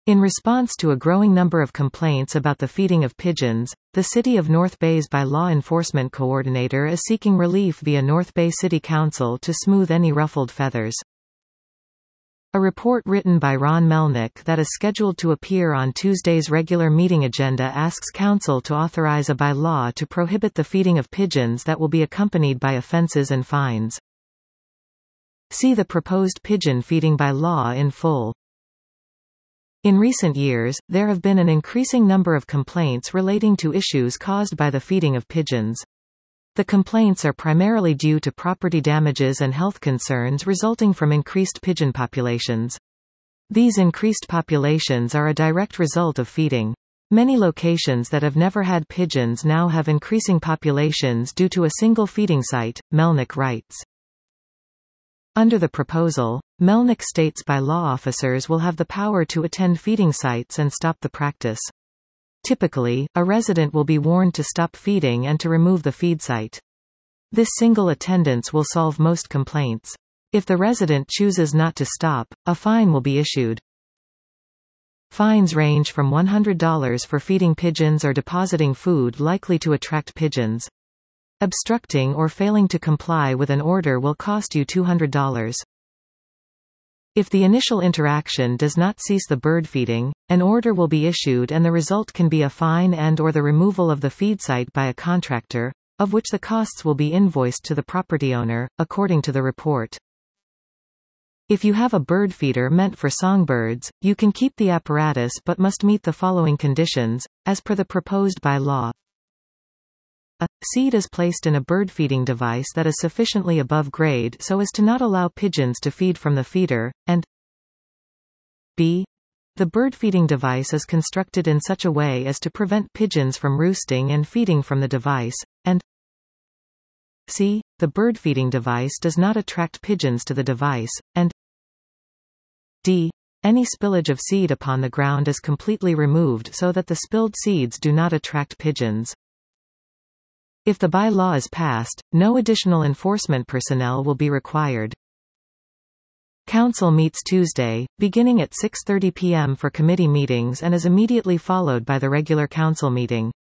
In response to a growing number of complaints about the feeding of pigeons, the City of North Bay's Bylaw Enforcement Coordinator is seeking relief via North Bay City Council to smooth any ruffled feathers. A report written by Ron Melnick that is scheduled to appear on Tuesday's regular meeting agenda asks Council to authorize a bylaw to prohibit the feeding of pigeons that will be accompanied by offences and fines. See the proposed pigeon feeding bylaw in full. In recent years, there have been an increasing number of complaints relating to issues caused by the feeding of pigeons. The complaints are primarily due to property damages and health concerns resulting from increased pigeon populations. These increased populations are a direct result of feeding. Many locations that have never had pigeons now have increasing populations due to a single feeding site, Melnick writes. Under the proposal, Melnick states bylaw officers will have the power to attend feeding sites and stop the practice. Typically, a resident will be warned to stop feeding and to remove the feed site. This single attendance will solve most complaints. If the resident chooses not to stop, a fine will be issued. Fines range from $100 for feeding pigeons or depositing food likely to attract pigeons. Obstructing or failing to comply with an order will cost you $200. If the initial interaction does not cease the bird feeding, an order will be issued and the result can be a fine and/or the removal of the feed site by a contractor, of which the costs will be invoiced to the property owner, according to the report. If you have a bird feeder meant for songbirds, you can keep the apparatus but must meet the following conditions, as per the proposed bylaw. A. Seed is placed in a bird feeding device that is sufficiently above grade so as to not allow pigeons to feed from the feeder, and B. The bird feeding device is constructed in such a way as to prevent pigeons from roosting and feeding from the device, and C. The bird feeding device does not attract pigeons to the device, and D. Any spillage of seed upon the ground is completely removed so that the spilled seeds do not attract pigeons. If the bylaw is passed, no additional enforcement personnel will be required. Council meets Tuesday, beginning at 6:30 p.m. for committee meetings and is immediately followed by the regular council meeting.